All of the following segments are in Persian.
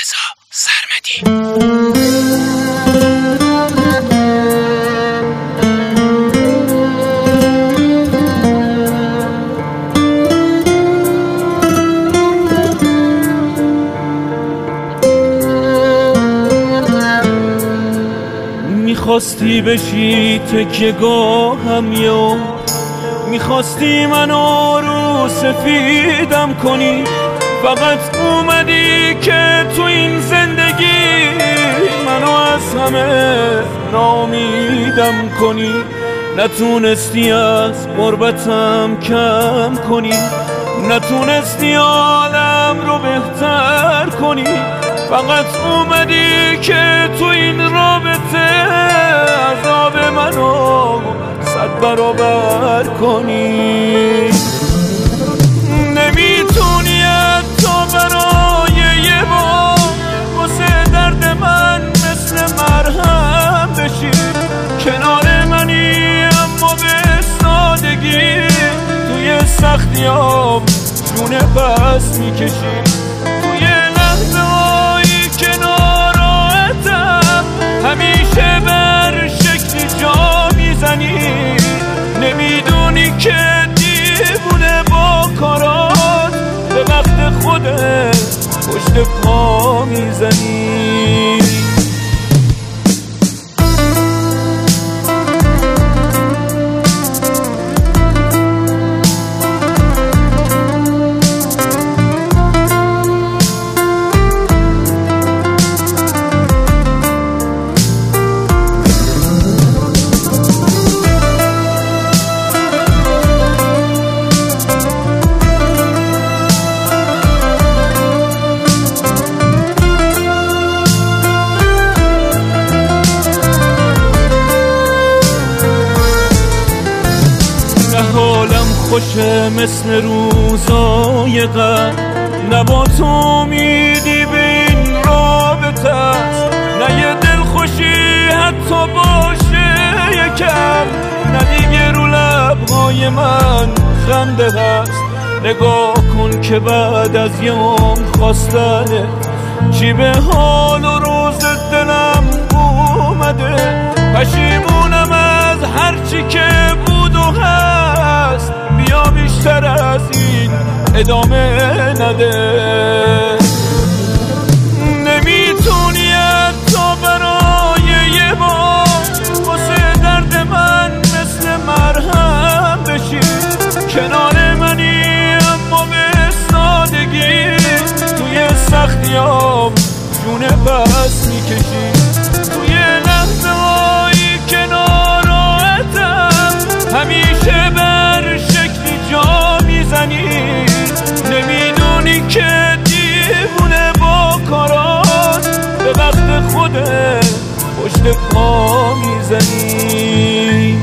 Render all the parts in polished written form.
رضا سرمدی. میخواستی بشی تکیه‌گاهم یا میخواستی منو رو سفیدم کنی، فقط اومدی که تو این زندگی منو از همه ناامیدم کنی. نتونستی از غربتم کم کنی، نتونستی عالم رو بهتر کنی، فقط اومدی که تو این رابطه عذاب منو 100 برابر کنی. نمیتونی حتی برای یه بار واسه درد من مثل مرهم بشی، کنار منی اما به سادگی توی سختیام جونه بس میکشی. توی لحظه هایی که ناراحتم همیشه بر شکلی جا میزنی، نمیدونی که دیوونه با کارات به وقت خودت پشت پا میزنی. حالم خوشه مثل روزای قبل، نه با تو امیدی به این رابطه است، نه یه دل خوشی حتی باشه یکم، نه دیگه رو لبهای من خنده هست. نگاه کن که بعد از یوم خواستنه چی به حال و روز دلم اومده. پشیمونم از هرچی که بود و هست، بیا بیشتر از این ادامه نده. نمیتونی حتی برای یه بار واسه درد من مثل مرهم بشی، کنار منی اما به سادگی توی سختیام جونه بس میکشی. توی لحظه هایی که ناراحتم همیشه بر شکلی جا میزنی، نمیدونی که دیوونه با کارات به وقت خودت پشت پا میزنی.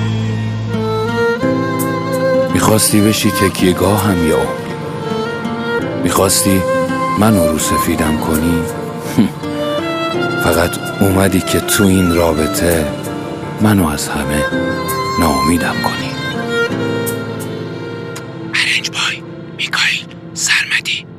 میخواستی بشی تکیه‌گاهم یا میخواستی منو رو سفیدم کنی، فقط اومدی که تو این رابطه منو از همه ناامیدم کنی. ارنج بای میکائیل سرمدی.